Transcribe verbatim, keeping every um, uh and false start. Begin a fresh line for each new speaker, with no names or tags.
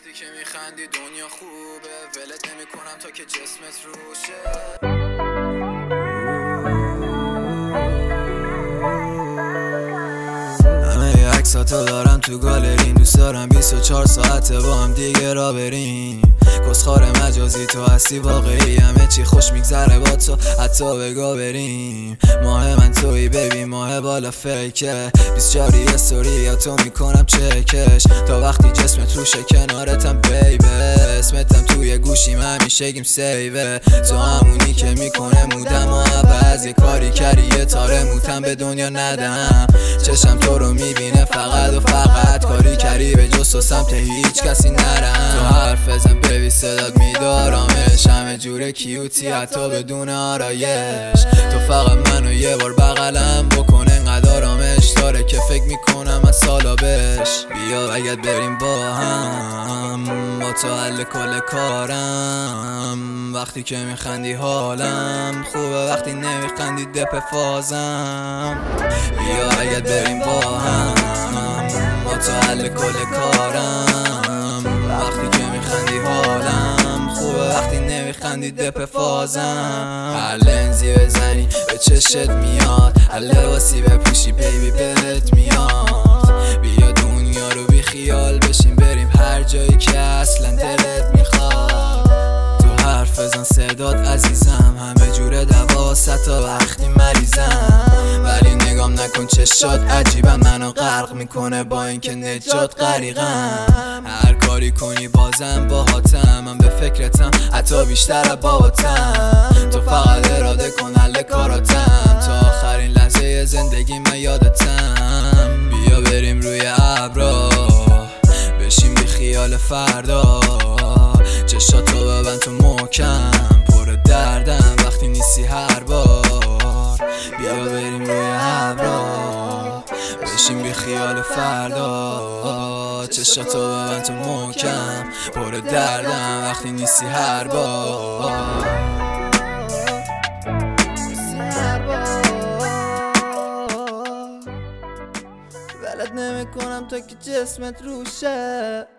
وقتی که میخندی دنیا خوبه، ولت نمیکنم تا که جسمت روشه. همه عکساتو دارم تو گالرین، دوست دارم بیست و چهار ساعته با هم دیگه را بریم. کسخار مجازی تو هستی واقعی، همه چی خوش میگذره با تو حتی بگا بریم. ماه من توی بیبی، ماه بالا فیکه، بیست و چهار استوری یا تو میکنم چکش تا وقتی جسمت روشه کنارتم بیبه. اسمتم توی گوشیم همیشه گیم سیوه، تو همونی که میکنه مودم و بعضی کاری کردی یه تاره موتم به دنیا ندم. چشم تو رو میبینه فقط و فقط، کاری کردی به جز تو سمت هیچ کسی نرم. تو حرف بزن بیبی صدات میدارمش، همه جوره کیوتی حتی بدون آرایش. تو فقط منو یه بار بغلم بکن انقدر آرامش داره که فکر میکنم از سالا بش. بیا اگه بریم با هم، با تو حل کل کارم. وقتی که میخندی حالم خوبه، وقتی نمیخندی دپ فازم. بیا اگه بریم با هم، با تو حل کل کارم. وقتی که میخندی حالم خوبه، وقتی نمیخندی دپ فازم. هر لنزی بزنی به چشت میاد، هر لباسی بپوشی بیبی بهت میاد. بیا دنیا رو بی خیال بشیم بریم هر جایی که اصلا دلت میخواد. تو حرف بزن صدات عزیزم، همه جوره دواسه تا وقتی مریضم. ولی نگام نکن چشات عجیبم، منو غرق میکنه با اینکه نجات غریقم. هر کاری کنی بازم باهاتم، من به فکرتم حتی بیشتر از باباتم. تو فقط اراده کن حل کاراتم، تا آخرین لحظه زندگی من یادتم. بیا بریم روی ابرا بشیم بی خیال فردا، چشاتو ببند تو محکم پر دردم وقتی نیستی هر بار. بیا بریم روی ابرا بشیم بی خیال فردا، چشاتو ببند تو محکم پر دردم وقتی نیستی هر بار. ولت نمیکنم تا که جسمت روشه.